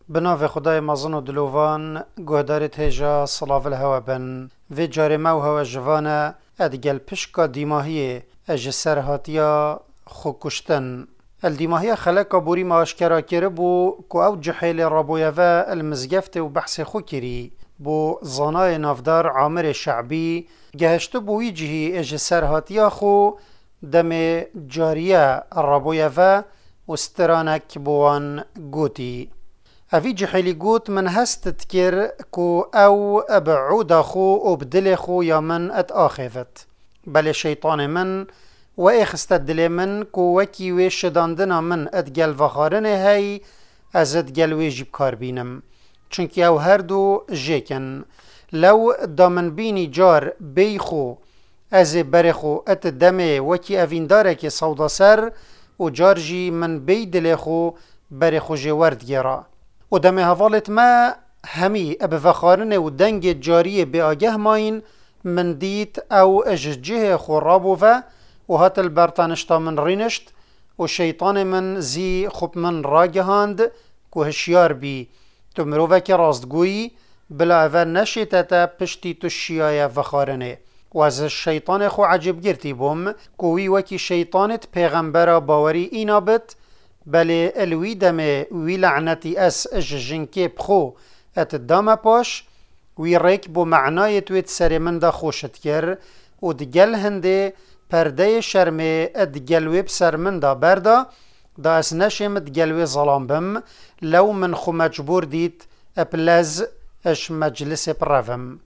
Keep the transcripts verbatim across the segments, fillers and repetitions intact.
بناو خدای مازن و دلوان گهدارت هجا صلاف الهوا بن و جار مو هوا جوانا ادگل پشکا دیماهی اج سرهاتیا خو کشتن. الدیماهی خلقا بوری ماشکرا کره بو کو او جحیل رابویا و المزگفت و بحث خو کری بو زانای نافدار عامر شعبی گهشت بوی جهی اج سرهاتیا خو دم جاریه رابویا و استرانک بوان گوتی. اوی جحیلی گوت من هست تکر کو او ابعود خو و بدل خو یا من ات آخفت بل شیطان من و اخست دل من کو وکی و شداندنا من ات گل وخارنه هی از ات گل و جیب کار بینم چونکی او هر دو جیکن لو دامن بینی جار بی خو از برخو ات دمه وکی اوین داره که سودا سر و جار جی من بی دل خو برخو جورد گیرا و دم حوالت ما همی اب وخارنه و دنگ جاری به آگه ماین من دیت او اججه خورابو و و هات البرطانشتا من رینشت و شیطان من زی خوب من راگهاند که هشیار بی تو مروفه که راستگویی بلا اول نشیتتا پشتی تو شیای وخارنه و از شیطان خو عجب گرتی بوم کوی وکی شیطانت پیغمبر باوری اینا بت بله الوی دمه وی لعنتی اس اج جنکی بخو ات دام پاش وی ریک بو معنای تویت سر من دا خوشت کر و دگل هنده پرده شرمه ادگلوی بسر من دا بردا دا اس نشم ادگلوی ظلام بم لو من خو مجبور دیت اپلز اش مجلس پروم.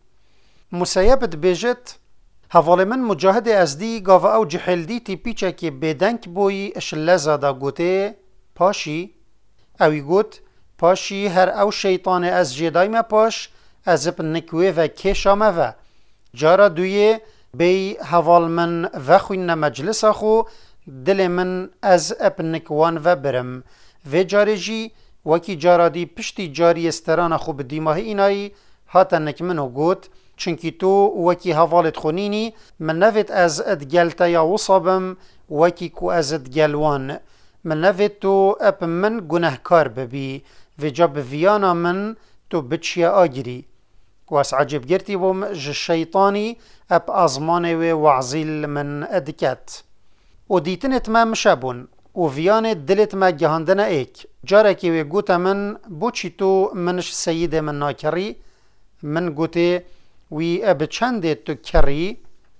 مسیبت بیجت حوال من مجاهد از دی گاو او جحل دی تی پیچه که بدنک بوی اش لزا دا گوته پاشی اوی گوت پاشی هر او شیطان از جدای ما پاش از اپ نکوه و کشامه و جارا دویه بی حوال من و خوین مجلس خو دل من از اپ نکوان و برم و جاری جی وکی جارا دی پشتی جاری استران خو بدیماه اینایی هاتا نکمنو گوت چونکی تو وکی حوالت خونینی من نوید از ادگلتا یا وصابم وکی کو از ادگلوان من نوید تو اپ من گناهکار ببی و جاب ویانا من تو بچیا آگری واس عجب گرتی بوم ج شیطانی اپ ازمان و وعزیل من ادکت و دیتنت ما مشابون و ویان دلت ما گهاندن ایک جارکی و گوتا من بوچی تو منش سید من ناکری من گوته وی اب چنده تو کری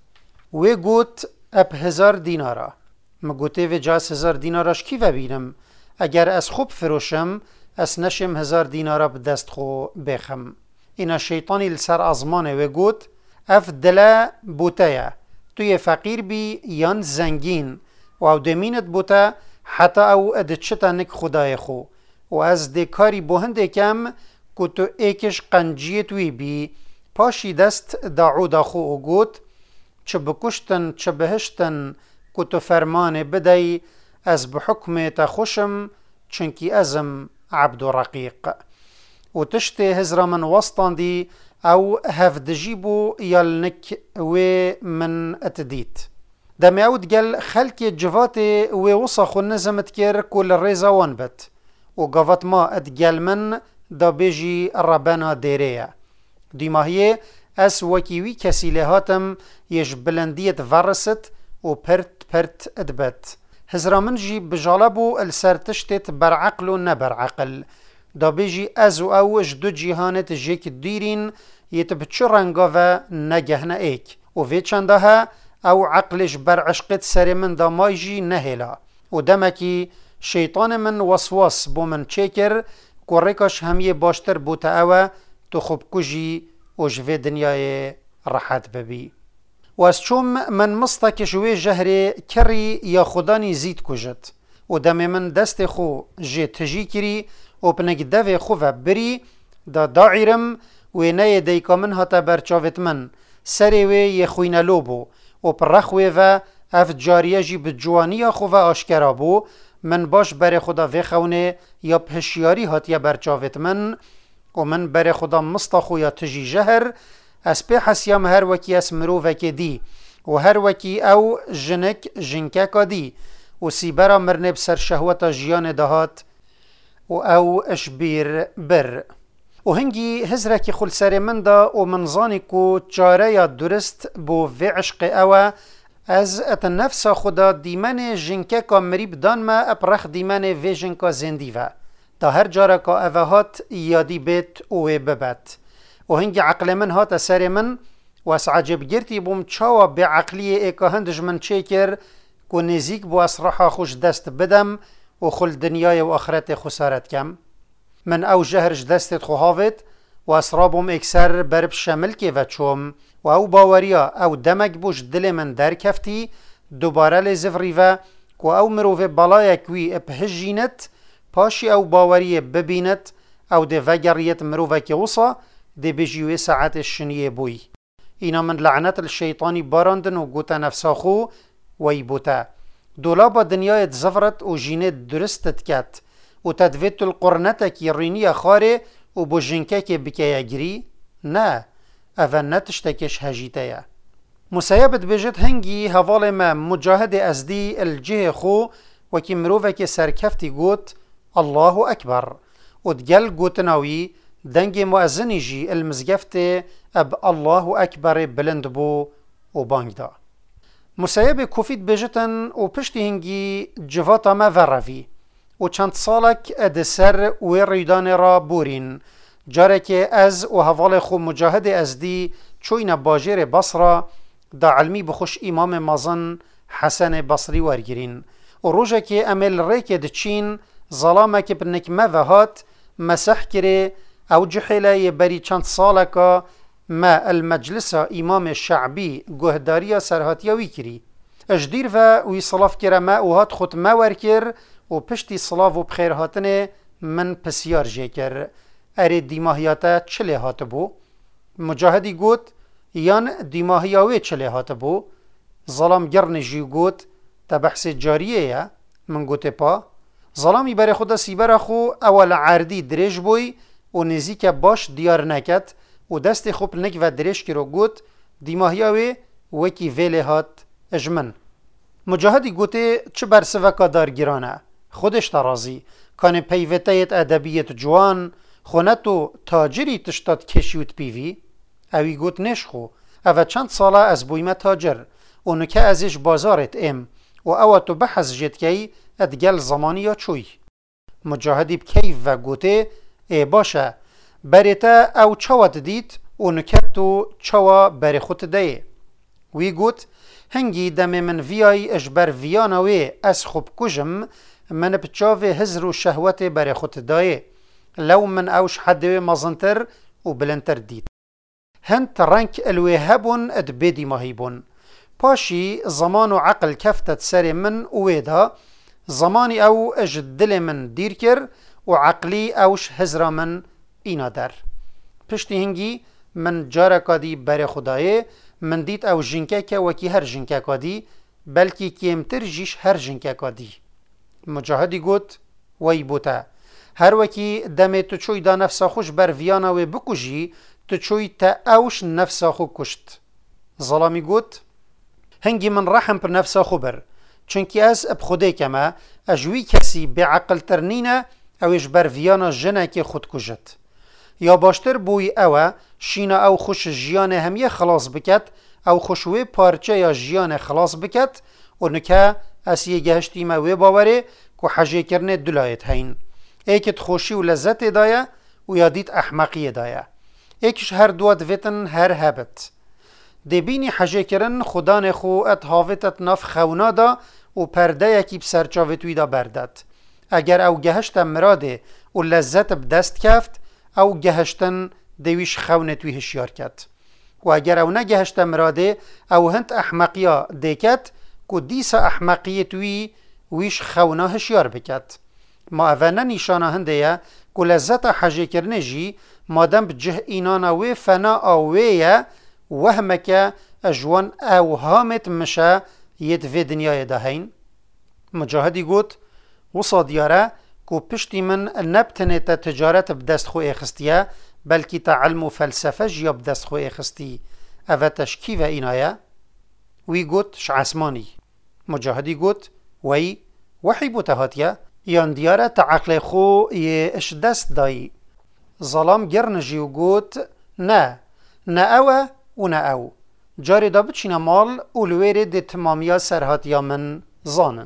وی گوت اب هزار دینارا مگوته و جاس هزار دیناراش کی و بینم اگر از خوب فروشم از نشم هزار دینارا به دست خو بخم. اینا شیطانی لسر ازمانه و گوت اف دلا بوتایا توی فقیر بی یان زنگین و او دمینت بوتا حتی او ادچتا نک خدای خو و از دکاری بوهنده کم که تو ایکش قنجیت وی بی پاشی دست داعودا خو و گوت چه بکشتن چه بهشتن که تو فرمان بدهی از بحکم تا خوشم چنکی ازم عبد و رقیق و تشت هزرا من وسطان دی او هفدجیبو یالنک و من اتدیت دم عود قال خلك جفات ووصخ النزمت كير كل الريزا وانبت وقفت ما اتقال من دا بيجي ربنا ديريا ديما هي اس وكيوي كسيلهاتم يش بلندية فرست و پرت پرت ادبت هزرا من جي بجالبو السرتشتت برعقل و نبرعقل دا بيجي ازو او جدو جيهانت جيك ديرين يتبتش رنگا و نگهنا ايك و في چندها او عقلش بر عشقت سر من دا مايجي نهلا و دمكي شيطان من وسواس بو من چكر كوريكاش هميه باشتر بوتا او تو خوب كجي و جوه دنياي راحت ببي و از چوم من مستك شوي جهري كري يا خداني زيد كجت و دم من دست خو جي تجي كري و بنك دو خو و بري دا داعرم و ناي ديكا من هتا برچاوت من سري وي يخوين لوبو و پرخوی و اف جاریه جی بجوانی خو و آشکرا بو من باش بر خدا و خونه یا پشیاری هاتیا برچاوت من و من بر خدا مستخو یا تجی جهر اس پی حسیام هر وکی اس مروفک دی و هر وکی او جنک جنکک دی و سیبرا مرنب سر شهوتا جیان دهات و او اشبیر بر و هنگی هزرکی خل سر من دا و منظانی کو چاره یا درست بو وی عشق او از ات نفس خدا دیمن جنکه کا مریب دان ما اپرخ دیمن وی جنکا زندی و تا هر جاره کا اوهات یادی بیت و ببت و هنگی عقل من هات سر من و اس عجب گرتی بوم چاوا به عقلی ایکا هندج من چیکر کو نزیک بو اسرحا خوش دست بدم و خل دنیای و آخرت خسارت کم من او جهرش دستت خوهاوت و اسرابم اکسر برب شمل که و چوم و او باوریا او دمک بوش دل من در کفتی دوباره لزفری و و او مروف بلایک وی اپهجینت پاشی او باوری ببینت او ده وگریت مروفه که وصا ده بجیوه ساعت شنیه بوی اینا من لعنت الشیطانی باراندن و گوتا نفساخو وی بوتا دولابا دنیای زفرت و جینت درستت کت و تدویت القرنتك رینی خاره و بو جنکه که بکه گری نه اوه نتشتکش هجیته مسیبت بجد هنگی حوال ما مجاهد ازدی الجه خو وکی مروفه که سرکفتی گوت الله اکبر و دگل گوتناوی دنگ مؤذنی جی المزگفت اب الله اکبر بلند بو و بانگ دا مسیب کوفید بجتن و پشتی هنگی جواتا ما وروی و چند سالک ادسر و ریدان را بورین جاره که از و حوال خو مجاهد ازدی چوین باجر بصره دا علمی بخوش امام مازن حسن بصری ورگرین و روژه که امل ریک دچین ظلامه که بنک موهات مسح کره او جحیله بری چند سالکا ما المجلس امام شعبی گهداری سرهاتیوی کری اجدیر و وی صلاف کره ما اوهات خود ما ورکر و پشتی صلاف و بخیر هاتنه من پسیار جه کر اره دیماهیاتا چله هات بو مجاهدی گوت یان دیماهیاوی چله هات بو ظلام گرن جی گوت تا بحث جاریه یا من گوته پا ظلامی بر خود سیبر خو اول عردی درش بوی و نزیک باش دیار نکت و دست خوب نک و درش کرو گوت دیماهیاوی وکی ویله هات اجمن مجاهدی گوته چه برسوکا دارگیرانه خودش ترازی کان پیوتایت ادبیت جوان خونتو تاجری تشتاد کشیوت پیوی اوی گوت نشخو او چند ساله از بویمه تاجر و نکه ازش بازارت ام و او تو بحث جد کی ادگل زمانی یا چوی مجاهدی بکیف و گوته ای باشه بریتا او چوات دید و نکتو چوا بری خود ده وی گوت هنگی دم من ویای اجبر ویانوی از خوب کجم من بچاوه هزر و شهوت بری خود ده لو من اوش حدوی مزنتر و بلنتر دید هند رنک الوی هبون اد بیدی ماهیبون پاشی زمان و عقل کفتت سر من اویدا زمانی او اجد دل من دیر کر و عقلی اوش هزرا من اینا در پشتی هنگی من جارکا دی بر خدایه من دید او جنکه که وکی هر جنکه که دی بلکی کمتر جیش هر جنکه که دی مجاهدی گوت وی بوتا هر وکی دم تو چوی دا نفسا خوش بر ویانا و بکجی تو چوی تا اوش نفسا خو کشت ظلامی گوت هنگی من رحم پر نفسا خو بر چونکی از اب خوده کما اجوی کسی به عقل ترنینه اوش بر ویانا جنه که خود کجت یا باشتر بوی اوه شینا او خوش جیان همیه خلاص بکت او خوشوی پارچه یا جیان خلاص بکت و نکه اسیه گهشتی موی باوره که حجه کرنه دلایت هین ایکت خوشی و لذت دایه و یادیت احمقی دایه ایکش هر دوات ویتن هر هبت دی بینی حجه کرن خدان خو ات هاوتت نف خونا دا و پرده یکی بسرچاوتوی دا بردد اگر او گهشت مراده و لذت بدست کفت او گهشتن دویش خونتوی هشیار کت و اگر او نگهشت مراده او هند احمقیا دیکت که دیسا احمقیتوی ویش خونا هشیار بکت ما اولا نیشانا هنده یا که لذت حجه کرنه جی مادم بجه اینانا وی فنا آویه وهمکه اجوان اوهامت مشه ید وی دنیای دهین مجاهدی گوت وصا دیاره که پشتی من نبتنه تا تجارت بدست خو اخستیه بلکی تا علم و فلسفه جیا بدست خو اخستی اوه تشکی و اینایه وی گوت شعسمانی مجاهدی گوت وی وحی بوتا هاتیه یان دیاره تعقل خو یه اش دست دایی. ظلام گرنجی و گوت نه نه اوه و نه او. جاری دا بچینه مال اولویره دی تمامیا سرهاتیا من زانن.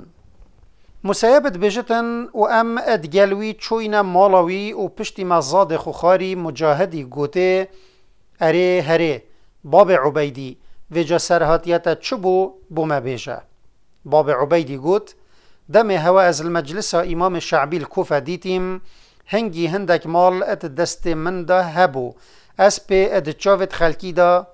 مسایبت بجتن و ام ادگلوی چوین مالاوی و پشتی مزاد خوخاری مجاهدی گوته اره هره باب عبیدی ویجا سرهاتیتا چبو بوم بیجه. باب عبیدی گوت دم هوا از المجلس امام شعبی الکوفه دیتیم هنگی هندک مال ات دست من دا هبو اس پی اد چاوت خلکی دا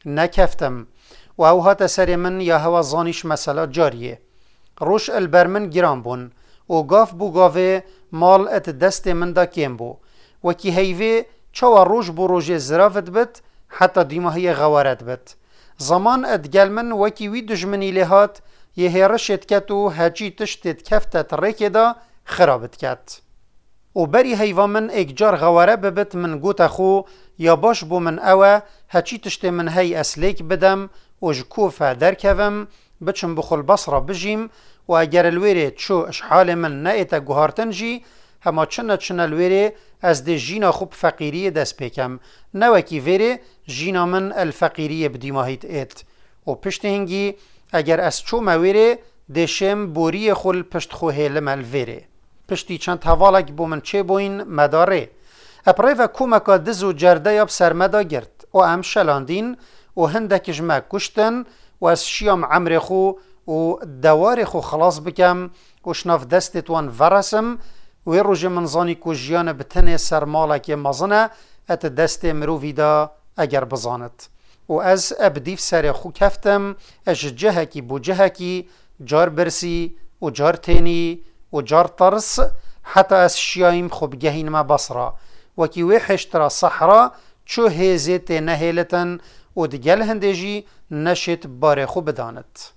نکفتم و او هات سر من یا هوا زانیش مسئله جاریه. روش البرمن گران بون و گاف بو گاوه مال ات دست من دا کم بو و کی هیوه چوا روش بو روش زرافت بت حتی دیماهی غوارت بت. زمان ات گل من وکی وی دجمنی لحات یه هرشت کت و هجی تشتت کفتت ریک دا خرابت کت. و بری هیوا من اگجار غواره ببت من گوت خو یا باش بو من اوه هچی تشت من هی اسلیک بدم و جکوفه درکوم بچم بخل بصره بجیم و اگر الویره چو اشحال من نایتا گوهارتن جی هما چنه چنه الویره از ده جینا خوب فقیری دست پیکم نوکی ویره جینا من الفقیری بدیماهیت ایت و پشت هنگی اگر از چو مویره دشم بوری خل پشت خوه لمل ویره پشتی چند حوالک بو من چه بوین مداره اپرای و کومکا دز و جرده یاب سرمدا گرد و ام شلاندین و هندک جمع کشتن و از شیام عمر خو و دوار خو خلاص بکم و شناف دستت وان ورسم و روژ منزانی کو جیان بتنه سرمالک مزنه ات دست مرووی دا اگر بزاند و از ابدیف سر خو کفتم اش جهکی بو جهکی جار برسی و جار تینی و جار طرس حتی از شیایم خوب گهین ما بصره وکی وحشترا صحرا چو هیزت نهیلتن و دگل هندجی نشت باره خوب بدانت.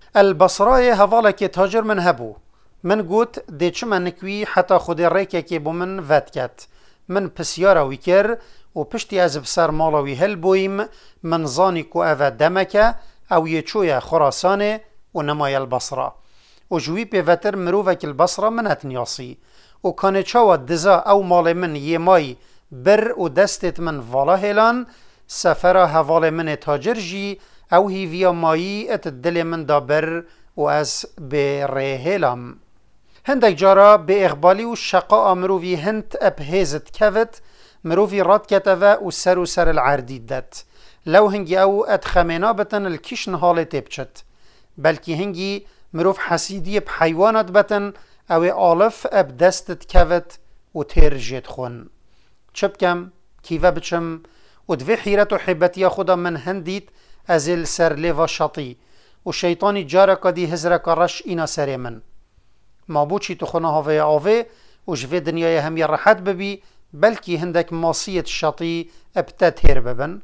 البصره حوالک تاجر من هبو من گوت دی چه من نکوی حتی خود ریکه که بو من ود کت من پسیارا ویکر و پشتی از بسر مالاوی هل بویم من زانی کو اوه دمکه او یه چوی خراسانه و نمای البصره و جوی پیوتر مروفک البصره منت نیاسی و کانه چاوا دزا او مال من یه مای بر و دستت من والا هلان سفر حوال من تاجر جی او هیویا مایی ات دل من دا بر و از بره هلام هندک جارا به اقبالی و شقا مروفی هند ابهزت کفت مروفی راد کتوه و سر و سر العردید دت لو هنگی او ات خمینا بتن الکشن حال تبچت بلکی هنگی مروف حسیدی بحیوانات بتن او آلف اب دستت کفت و تیر جید خون چه بکم کیوه بچم و دوی حیرت و حبتی خدا من هندید از السر لیوا شطی و شیطانی جارکا دی هزرکا رش اینا سر من ما بوچی تو خونه هاوه آوه و جوه دنیای همی راحت ببی بلکی هندک ماسیت شطی ابتا تیر ببن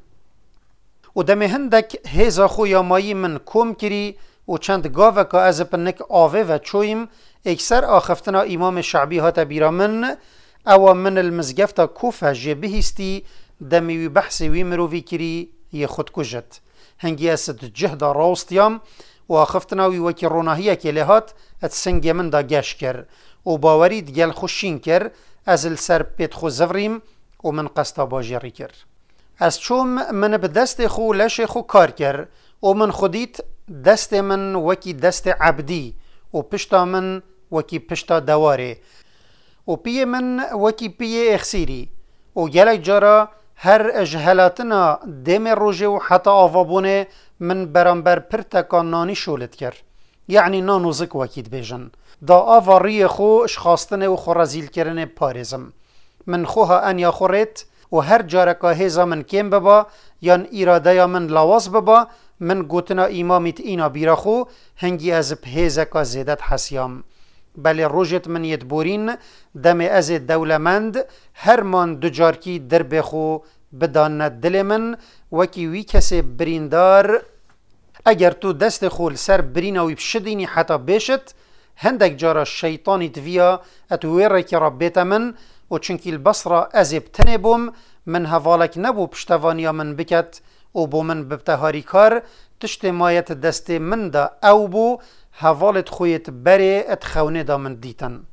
و دم هندک هیزا خو یا مایی من کوم کری و چند گاوه که از پنک آوه و چویم اکثر آخفتنا امام شعبی ها تبیرا من او من المزگفتا کوفه جبهستی دمی بحث وی مروی کری یه خود کجت هنگی است جهد راستیام و آخفتناوی وکی روناهیه که لحات ات سنگ من دا گش کر و باورید گل خوشین کر از السر پیت خو زوریم و من قستا باجری کر از چوم من به دست خو لش خو کار کر و من خودیت دست من وکی دست عبدی و پشتا من وکی پشتا دواره و پی من وکی پی اخسیری و گلک جارا هر اجهلاتنا دم روژه و حتی آوابونه من برانبر پرتکان نانی شولت کر یعنی نانوزک وکید بیجن دا آواری خو اشخاستن و خورزیل کرن پارزم من خوها انیا خورت و هر جارکا هیزا من کم ببا یان ایراده یا من لواز ببا من گوتنا امامیت اینا بیرا خو هنگی از پهیزکا زیدت حسیام بله روژت من یدبورین دم از دولمند هر من دو جارکی در بخو بدان دل من وکی وی کسی بریندار اگر تو دست خول سر بریناوی بشدینی حتی بشت هندک جارا شیطانی دویا اتویره که را بیت من و چنکی البصره از ابتنه بوم من هوالک نبو پشتوانیا من بکت و بو من ببتهاری کار تشت مایت دست من دا او بو هوالت خویت بره ات خونه دا من دیتن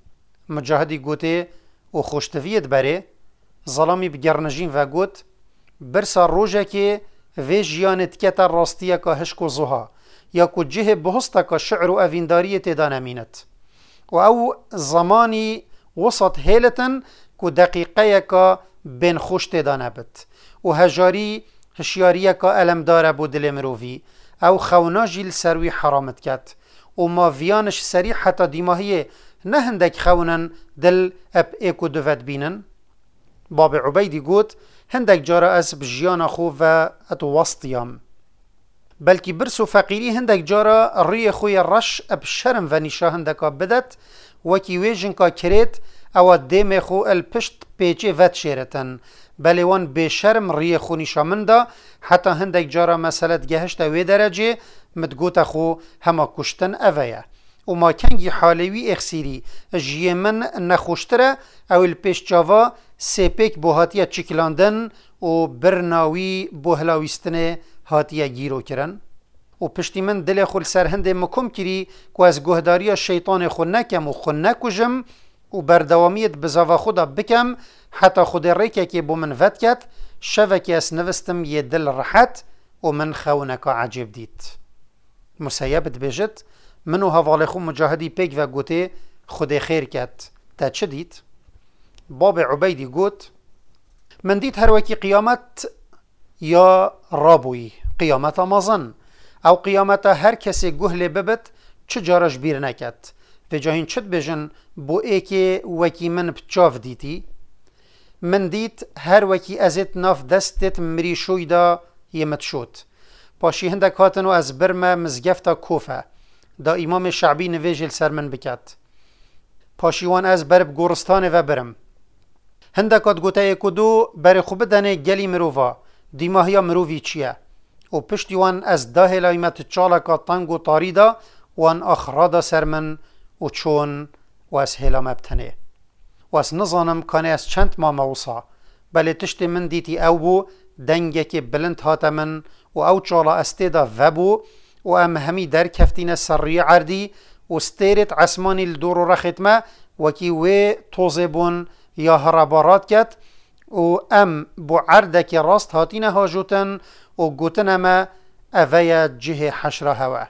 مجاهدی گوته و خوشتویت بره ظلامی بگرنجین و گوت برسا روژه که وی جیانت کتا راستیه که هشک و زوها یا که جه بهسته که شعر و اوینداری تیدا نمینت و او زمانی وسط هیلتن که دقیقه که بین خوش تیدا نبت و هجاری هشیاریه که علم داره بود دل مروفی او خونا جیل سروی حرامت کت و ما ویانش سریع حتی دیماهیه نه هندک خونن دل اب ایکو دوفت بینن. باب عبیدی گوت هندک جارا از بجیان خو و اتو وسطیم بلکی برس و فقیری هندک جارا ری خوی رش اب شرم و نیشا هندکا بدت وکی ویجن کا کرید او دیم خو الپشت پیچه وت شیرتن بلی وان به شرم ری خو نیشا مندا حتی هندک جارا مسئلت گهشت وی درجه مدگوت خو هما کشتن اویا و ما کنگی حالوی اخسیری جیه من نخوشتره او الپشت جاوا سپیک بو هاتیه چکلاندن و برناوی بو هلاویستن هاتیه گیرو کرن و پشتی من دل خول سرهنده مکم کری که از گهداری شیطان خود نکم و خود نکجم و بردوامیت بزاوا خودا بکم حتی خود ریکه که بو من ود کت شوکی از نوستم یه دل راحت و من خونکا عجب دید. مسیبت بجد منو حوال خو مجاهدی پیک و گوته خود خیر کت تا چه دید؟ باب عبیدی گوت من دید هر وکی قیامت یا رابوی قیامت آمازن او قیامت هر کسی گهل ببت چه جارش بیر نکت و جاهین چت بجن بو ای که وکی من بچاف دیتی من دید هر وکی ازت ناف دستت مری شوی دا یمت شد پاشی هندک هاتنو از برمه مزگفتا کوفه دا امام شعبی نویجل سر من بکت پاشیوان از برب گورستان و برم هندکات گوته کدو بر خوب دنه گلی مروفا دیماهیا مروفی چیه و پشتیوان از ده لایمت چالکا تنگ و تاریدا وان اخرادا سرمن و چون و از هلا مبتنه و از نظانم کانه از چند ما موصا بله تشت من دیتی او بو دنگه که بلند هاتمن و او چالا استیدا و بو و ام همی در کفتین سری عردی و استیرت عسمانی الدور و رختمه وکی وی توزبون یا هربارات کت و ام بو عردک راست هاتین هاجوتن و گوتن اما اویا جه حشره هوا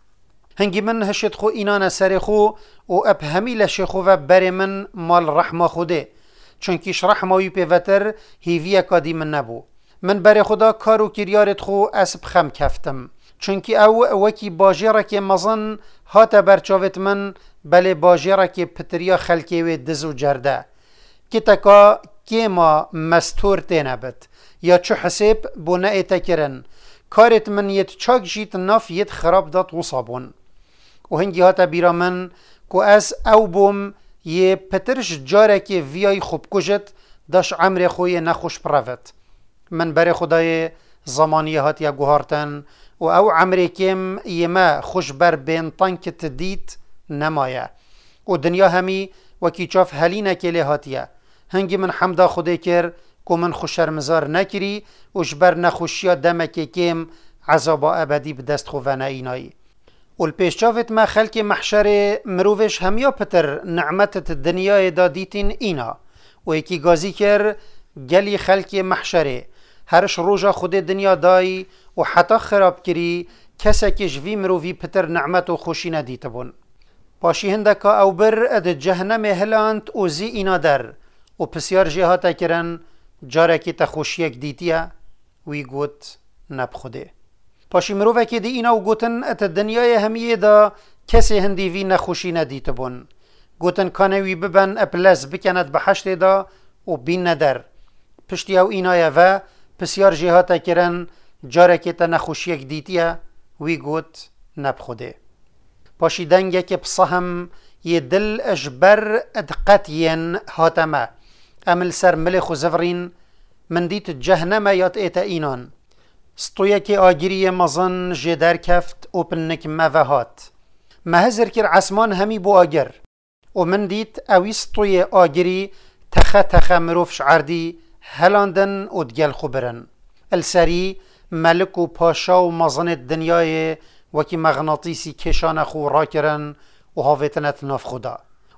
هنگی من هشت خو اینان سر خو و اب همی لش خو و بر من مال رحمه خوده چونکیش رحمه پیوتر هیوی کادی من نبو من بر خدا کارو کریارت خو اسب خم کفتم چونکی او وکی باجره که مزن هات برچاوت من بله باجره که پتریا خلکی و دزو جرده که تکا که ما مستور تینبت یا چو حسیب بونه ایتا کرن کارت من یت چاک جیت ناف یت خراب داد و صابون و هنگی هاتا بیرا من که از او بوم یه پترش جاره که ویای خوب کجت داش عمر خوی نخوش پروت من بر خدای زمانی هات یا گوهارتن و او عمر کم یما خوش بر بین تانک تدید نمایه و دنیا همی وکی چاف هلینه که لحاتیه هنگی من حمدا خوده کر که من خوشرمزار نکری و جبر نخوشیا دمک کم عذابا ابدی بدست خوونه اینایی و الپیشچافت ما خلق محشر مروفش همیا پتر نعمتت دنیای دادیتین اینا و یکی گازی کر گلی خلق محشره هرش روژا خود دنیا دای و حتی خراب کری کسی که جوی مروفی پتر نعمت و خوشی ندیت بون پاشی هندکا او بر اد جهنم هلاند او زی اینا در و پسیار جهاتا کرن جارکی تا خوشیک دیتیه وی گوت نب خوده پاشی مروفه که دی اینا و گوتن ات دنیای همیه دا کسی هندی وی نخوشی ندیت بون گوتن کانوی ببن اپلز بکند به حشت دا و بین ندر پشتی او اینای و پسیار جهاتا کرن جارکی تا نخوشیک دیتیه وی گوت نب خوده پاشی دنگه که بصهم یه دل اجبر ادقاتین هاتمه امل سر ملخ و زفرین من دیت جهنم یاد ایتا اینان ستویه که آگیری مزن جدر کفت و پنک موهات مهزر کر عسمان همی بو آگر و من دیت اوی ستویه آگیری تخه تخه مروفش عردی هلاندن و دگل خبرن السری ملک و پاشا و مزن دنیای وکی مغناطیسی کشان خو را کرن و هاویتنت ناف خدا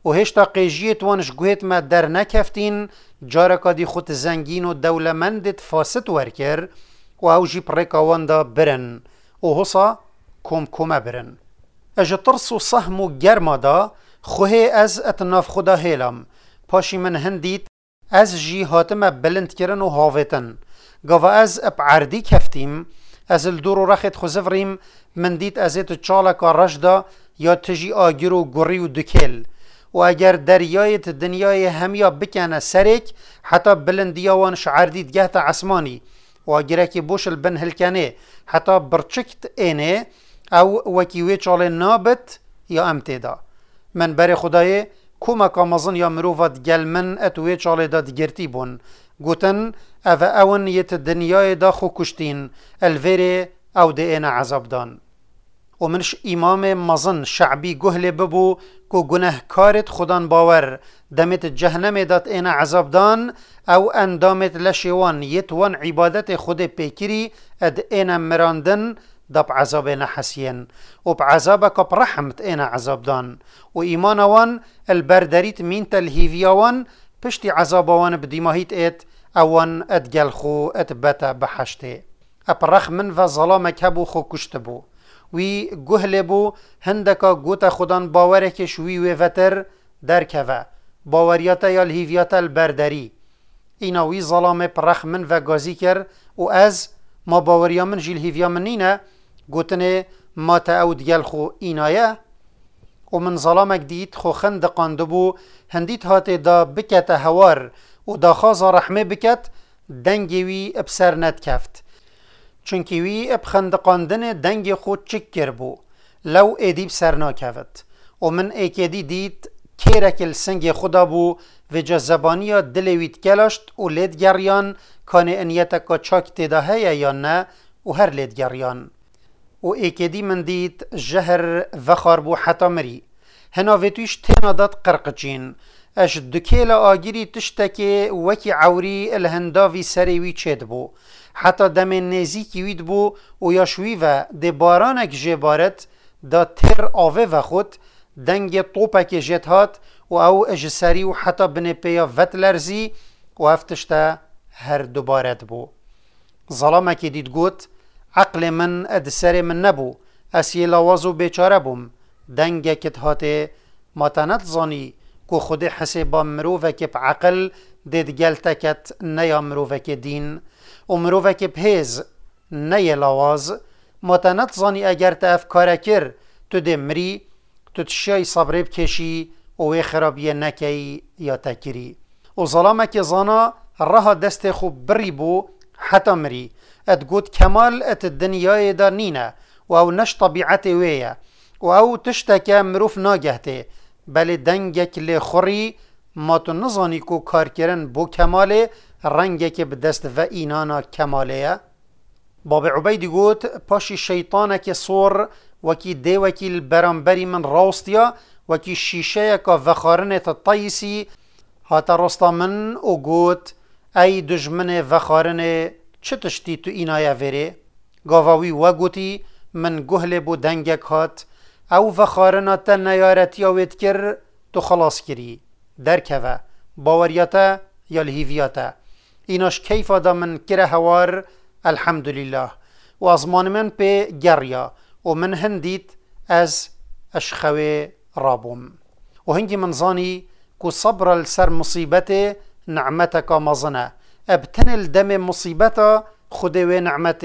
و هشتا قیجیت وانش گوهت ما در نکفتین جارکا دی خود زنگین و دولمندت فاسد ورکر و او جی پرکاوان دا برن و حسا کم کمه برن. اجا ترس و صهم و گرما دا خوهی از اتناف خدا هیلم پاشی من هندید از جی هاتم بلند کرن و هاویتن گاوا از اب عردی کفتیم از الدور و رخت خوزفریم من دید از ایت چالکا رجدا یا تجی آگیر و گری و دکل و اگر دریایت دنیای همیا بکنه سرک حتی بلندیاوانش عردید گهت عسمانی و اگر که بوش البن هلکنه حتی برچکت اینه او وکیوی چال نابت یا امتدا من بر خدای کومکا مزن یا مروفات گل من اتوی چال داد گرتی بون گوتن او اون یت دنیای دا خو کشتین الویره او ده اینا عذاب دان و منش امام مزن شعبی گهل ببو کو گناه کارت خودان باور دمت جهنم دات اینا عذاب دان او اندامت لشوان یت وان عبادت خود پیکری اد اینا مراندن دب عذاب نحسين وبعذابك برحمت انا عذاب دان و ايمان وان البردريت مين تلهيفيا وان پشتي عذاب وان بديماهيت ات اوان اتجلخو اتبتا بحشته ابرخ من و ظلامك هبو خو كشتبو وی گهل بو هندکا گوتا خودان باوره که شوی و فتر درکوه باوریاتا یا الهیویاتا البردری اینا وی ظلام پرخ من و گازی کر و از ما باوریا من جیل هیویا من نینه گوتنه ما تا او دیگل خو اینایه و من ظلامک دید خو خندقان دبو هندید هاته دا بکت هوار و دا خازا رحمه بکت دنگی وی ابسر ند کفت چونکی وی اب خندقاندن دنگ خود چک کر بو لو ایدیب سر ناکفت و من ایکیدی دید کیرکل سنگ خدا بو و جزبانی دلویت کلاشت و لید گریان کانه انیتا که چاک تیده هیا یا نه و هر لید گریان و ایکیدی من دید جهر وخار بو حتا مری هنا ویتوش تینا داد قرقچین اش دکیل آگیری تشتکی وکی عوری الهنداوی سریوی چید بو حتی دم نزیکی وید بو و یاشوی و ده بارانک جبارت دا تر آوه و خود دنگ طوپک جت هات و او اجسری و حتی بنه پیا وط لرزی و افتشتا هر دوبارت بو ظلامکی دید گوت عقل من ادسر من نبو اسی لوازو بیچاره بوم دنگ کت هات ماتنت زانی کو خود حسابا مروفک بعقل دید گلتکت نیا مروفک دین و مروفک بهز نیا لواز ماتنت زانی اگر تا افکاره کر تو دمری تو تشای صبری بکشی و وی خرابیه نکی یا تکری و ظلامک زانا رها دست خوب بری بو حتی مری اد گوت کمال ات دنیای دا نینه و او نش طبیعت ویه و او تشتکه مروف ناگهته بله دنگک لخوری ما تو نزانی کو کار کرن بو کماله رنگک به دست و اینانا کماله باب عبیدی گوت پاشی شیطانک صور وکی دی وکی البرانبری من راستیا وکی شیشه که وخارنت الطیسی هاتا راستا من او گوت ای دجمن وخارن چه تشتی تو اینایا وره گاواوی و گوتی من گهل بو دنگک هات او وخارنات نیارتی آوید کر تو خلاص کری درکوه باوریاتا یا الهیویاتا ایناش کیفا دا من کره هوار الحمدلله و ازمان من پی گریا و من هندید از اشخوه رابوم و هنگی من زانی کو صبر السر مصیبت نعمتك مزنه ابتن الدم مصیبتا خودوی نعمت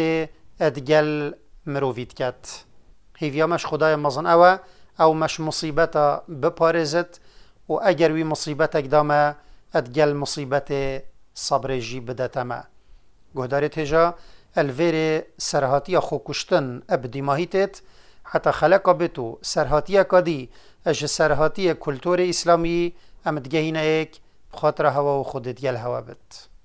ادگل مروفید کت هیویا مش خدای مزن اوه او مش مصیبتا بپارزت و اگر وی مصیبت اقدامه ادگل مصیبت صبر جی بدتمه گهداری تجا الویر سرهاتی خو کشتن ابدی ماهیتت حتی خلقا بتو سرهاتی کدی اج سرهاتی کلتور اسلامی امدگهینه ایک خاطر هوا و خودت گل هوا بد